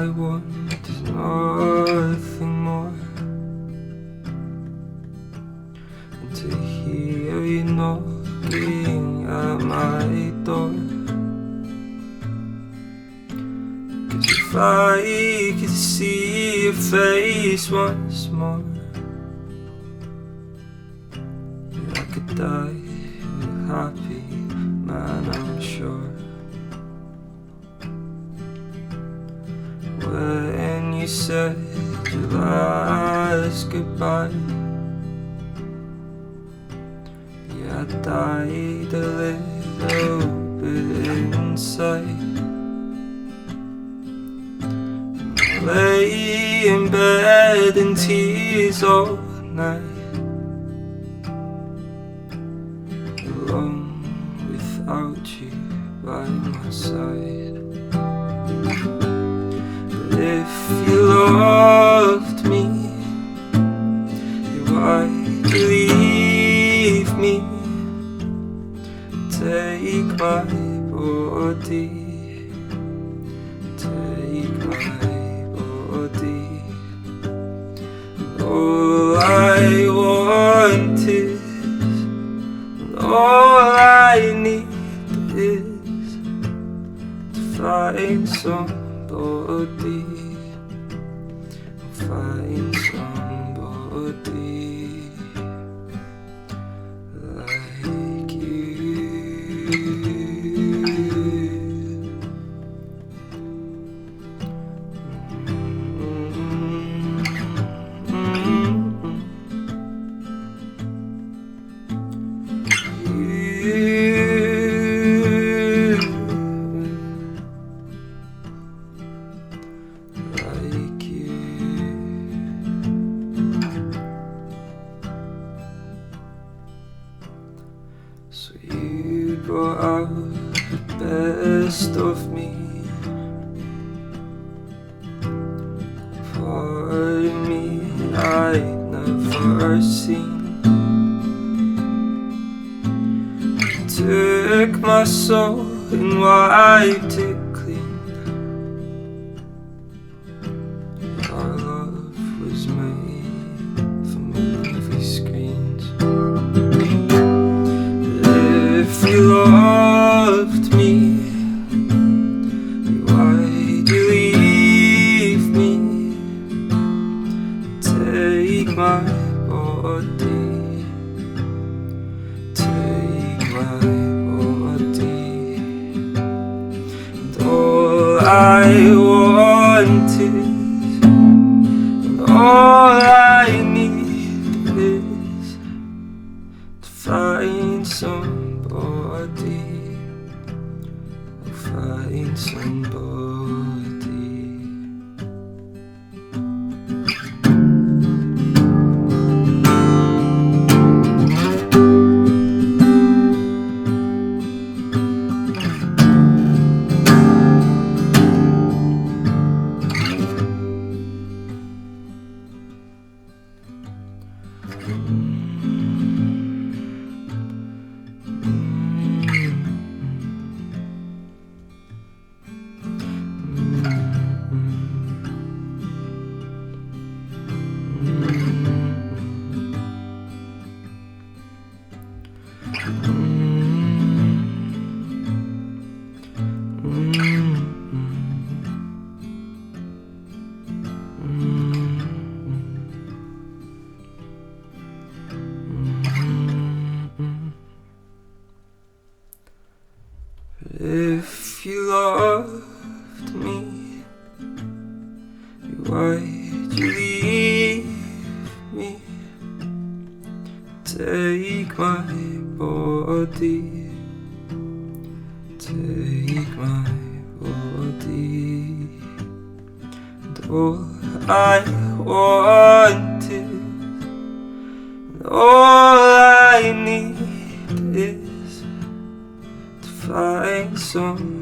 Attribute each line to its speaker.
Speaker 1: I want is nothing more than to hear you knocking at my door. 'Cause if I could see your face once more, yeah, I could die happy, man, I'm sure. When you said your last goodbye, yeah, I died a little bit inside. Lay in bed in tears all night, alone without you by my side. But if you loved me, why'd you leave me? Take my body, take my body. All I want is, all I need is to find somebody, find somebody like you. So you brought out the best of me, a part of me I'd never seen. You took my soul and wiped it clean. Our love was made for movie screens. If you loved me, why'd you leave me? Take my body, take my body. And all I want is, and all I need is to find somebody, find somebody. If you loved me, why'd you leave me? Take my body, take my body. And all I want is, and all I need is to find some